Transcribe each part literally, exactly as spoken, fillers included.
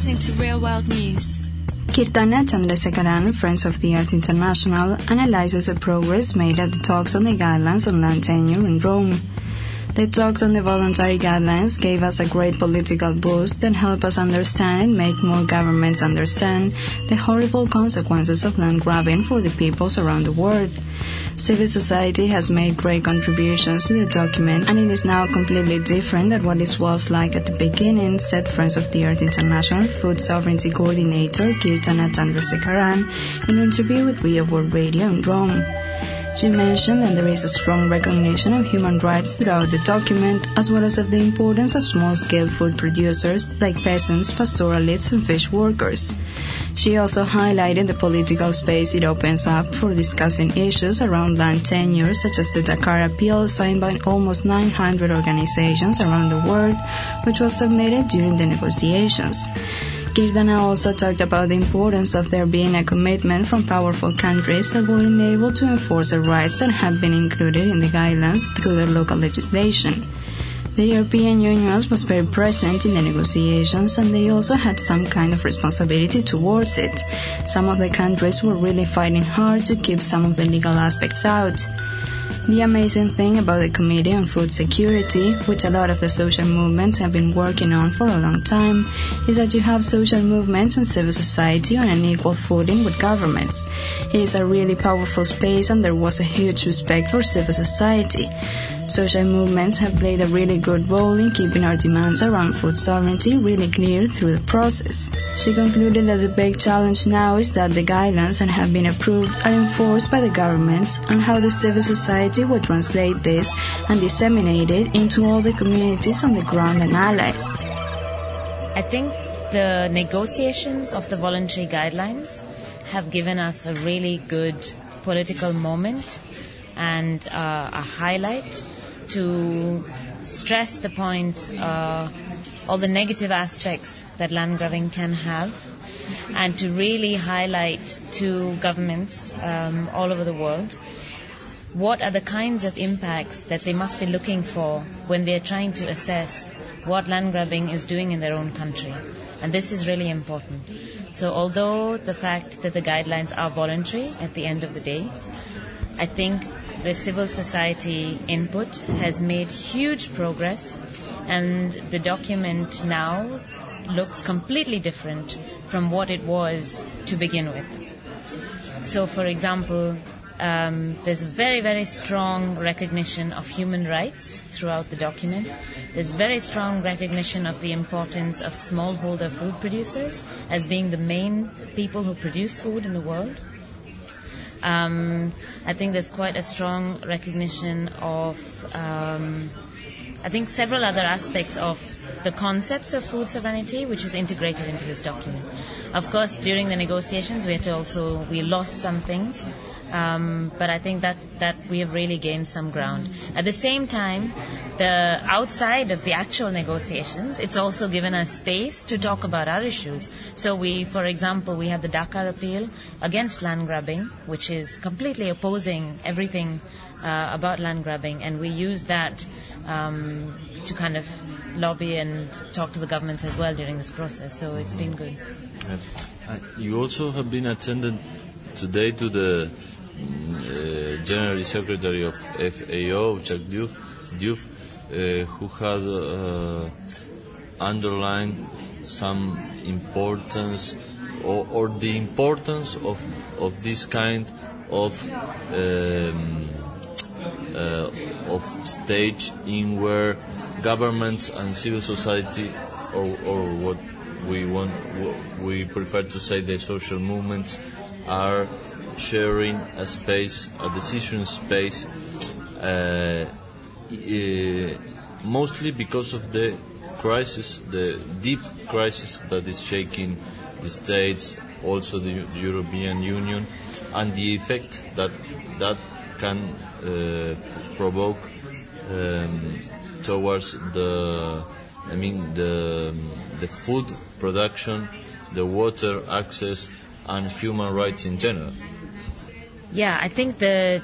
listening to Real World News. Kirtana Chandrasekharan, Friends of the Earth International, analyzes the progress made at the talks on the guidelines on land tenure in Rome. The talks on the voluntary guidelines gave us a great political boost that helped us understand and make more governments understand the horrible consequences of land grabbing for the peoples around the world. Civil society has made great contributions to the document, and it is now completely different than what it was like at the beginning, said Friends of the Earth International Food Sovereignty Coordinator Kirtana Chandrasekharan in an interview with Real World Radio in Rome. She mentioned that there is a strong recognition of human rights throughout the document, as well as of the importance of small-scale food producers like peasants, pastoralists, and fish workers. She also highlighted the political space it opens up for discussing issues around land tenure, such as the Dakar Appeal signed by almost nine hundred organizations around the world, which was submitted during the negotiations. Kirtana also talked about the importance of there being a commitment from powerful countries that will enable to enforce the rights that have been included in the guidelines through their local legislation. The European Union was very present in the negotiations, and they also had some kind of responsibility towards it. Some of the countries were really fighting hard to keep some of the legal aspects out. The amazing thing about the Committee on Food Security, which a lot of the social movements have been working on for a long time, is that you have social movements and civil society on an equal footing with governments. It is a really powerful space, and there was a huge respect for civil society. Social movements have played a really good role in keeping our demands around food sovereignty really clear through the process. She concluded that the big challenge now is that the guidelines that have been approved are enforced by the governments, and how the civil society will translate this and disseminate it into all the communities on the ground and allies. I think the negotiations of the voluntary guidelines have given us a really good political moment and uh, a highlight to stress the point, uh, all the negative aspects that land grabbing can have, and to really highlight to governments um, all over the world what are the kinds of impacts that they must be looking for when they're trying to assess what land grabbing is doing in their own country. And this is really important. So although the fact that the guidelines are voluntary at the end of the day, I think the civil society input has made huge progress, and the document now looks completely different from what it was to begin with. So, for example, um, there's a very, very strong recognition of human rights throughout the document. There's very strong recognition of the importance of smallholder food producers as being the main people who produce food in the world. Um, I think there's quite a strong recognition of, um, I think, several other aspects of the concepts of food sovereignty, which is integrated into this document. Of course, during the negotiations, we had to also, we lost some things, um, but I think that, that we have really gained some ground. At the same time, the outside of the actual negotiations, it's also given us space to talk about our issues. So we, for example, we have the Dakar Appeal against land grabbing, which is completely opposing everything uh, about land grabbing, and we use that um, to kind of lobby and talk to the governments as well during this process. So it's been good. Uh, you also have been attended today to the uh, General Secretary of F A O, Jacques Diouf, Diouf uh, who had uh, underlined some importance or, or the importance of of this kind of um, uh, of stage in where governments and civil society, or, or what we want, what we prefer to say, the social movements, are sharing a space, a decision space, uh, uh, mostly because of the crisis, the deep crisis that is shaking the states, also the European Union, and the effect that that can uh, provoke um, towards the, I mean, the the food production, the water access, and human rights in general. Yeah, I think the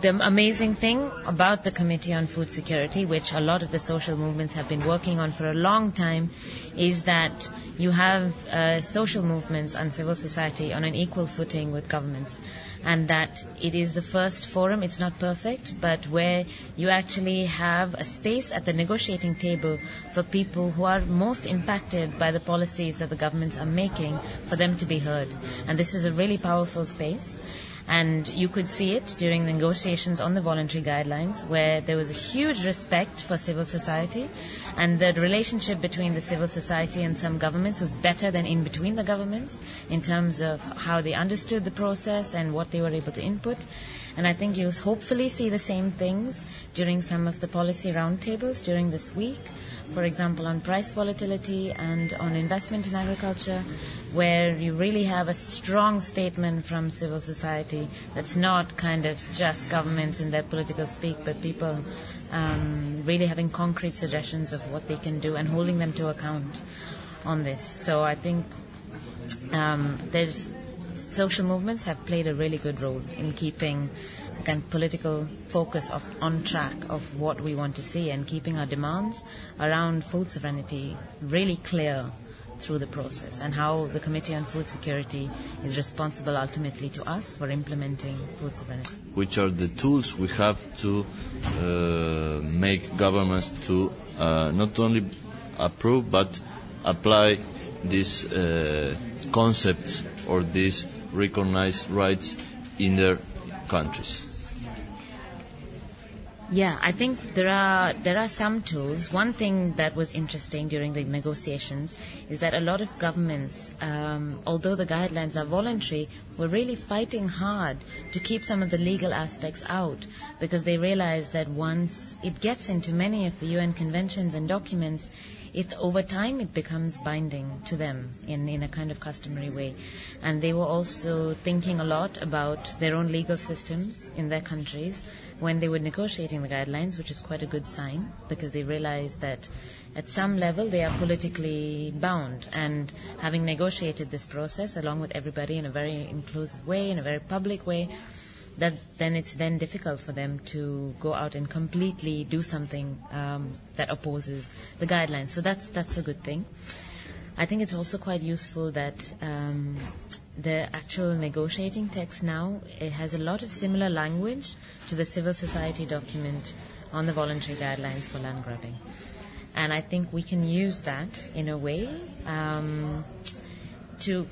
the amazing thing about the Committee on Food Security, which a lot of the social movements have been working on for a long time, is that you have uh, social movements and civil society on an equal footing with governments, and that it is the first forum, it's not perfect, but where you actually have a space at the negotiating table for people who are most impacted by the policies that the governments are making, for them to be heard. And this is a really powerful space. And you could see it during the negotiations on the voluntary guidelines, where there was a huge respect for civil society, and the relationship between the civil society and some governments was better than in between the governments in terms of how they understood the process and what they were able to input. And I think you'll hopefully see the same things during some of the policy roundtables during this week, for example, on price volatility and on investment in agriculture, where you really have a strong statement from civil society that's not kind of just governments in their political speak, but people um, really having concrete suggestions of what they can do and holding them to account on this. So I think um, there's social movements have played a really good role in keeping the kind of political focus of, on track of what we want to see, and keeping our demands around food sovereignty really clear through the process, and how the Committee on Food Security is responsible ultimately to us for implementing food sovereignty. Which are the tools we have to uh, make governments to uh, not only approve but apply these uh, concepts or these recognized rights in their countries? Yeah, I think there are there are some tools. One thing that was interesting during the negotiations is that a lot of governments, um, although the guidelines are voluntary, were really fighting hard to keep some of the legal aspects out, because they realize that once it gets into many of the U N conventions and documents, it over time it becomes binding to them in, in a kind of customary way. And they were also thinking a lot about their own legal systems in their countries when they were negotiating the guidelines, which is quite a good sign, because they realized that at some level they are politically bound, and having negotiated this process along with everybody in a very inclusive way, in a very public way, that then it's then difficult for them to go out and completely do something um, that opposes the guidelines. So that's that's a good thing. I think it's also quite useful that um, the actual negotiating text now, it has a lot of similar language to the civil society document on the voluntary guidelines for land grabbing. And I think we can use that in a way um, to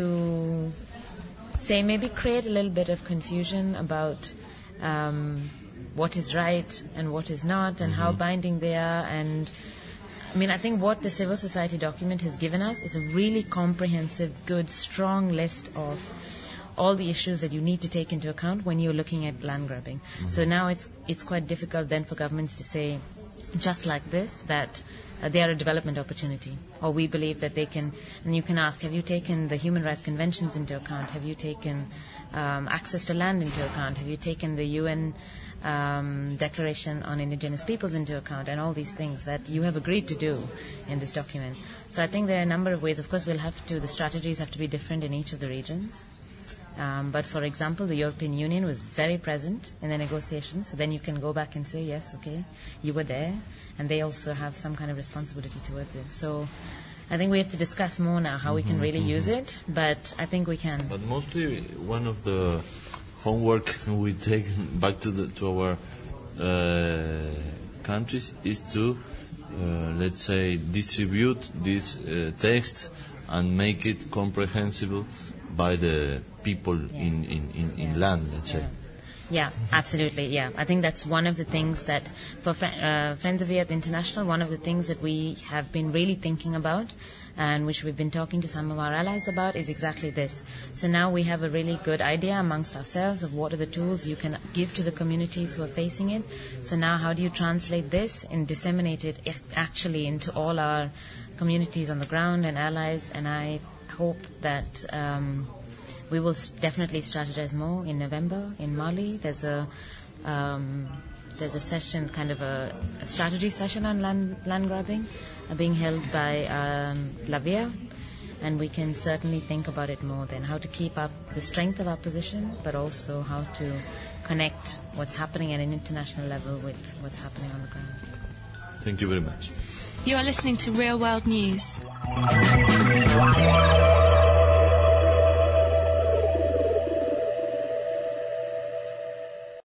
to say maybe create a little bit of confusion about um, what is right and what is not, and mm-hmm. how binding they are. And I mean, I think what the civil society document has given us is a really comprehensive, good, strong list of all the issues that you need to take into account when you're looking at land grabbing. Mm-hmm. So now it's it's quite difficult then for governments to say, just like this, that uh, they are a development opportunity, or we believe that they can. And you can ask, have you taken the human rights conventions into account? Have you taken um, access to land into account? Have you taken the U N um, Declaration on Indigenous Peoples into account, and all these things that you have agreed to do in this document? So I think there are a number of ways. Of course, we'll have to, the strategies have to be different in each of the regions. Um, but for example, the European Union was very present in the negotiations, so then you can go back and say, yes, okay, you were there, and they also have some kind of responsibility towards it. So I think we have to discuss more now how mm-hmm, we can really mm-hmm. use it, but I think we can. But mostly one of the homework we take back to the, to our uh, countries is to, uh, let's say, distribute this uh, text and make it comprehensible by the people yeah. in, in, in, in land, let's yeah. say. Yeah, absolutely, yeah. I think that's one of the things that, for fr- uh, Friends of the Earth International, one of the things that we have been really thinking about, and which we've been talking to some of our allies about, is exactly this. So now we have a really good idea amongst ourselves of what are the tools you can give to the communities who are facing it. So now how do you translate this and disseminate it if actually into all our communities on the ground and allies? And I hope that um, we will s- definitely strategize more in November in Mali. There's a um, there's a session, kind of a, a strategy session on land, land grabbing, uh, being held by um, Lavia, and we can certainly think about it more then, how to keep up the strength of our position, but also how to connect what's happening at an international level with what's happening on the ground. Thank you very much. You are listening to Real World News.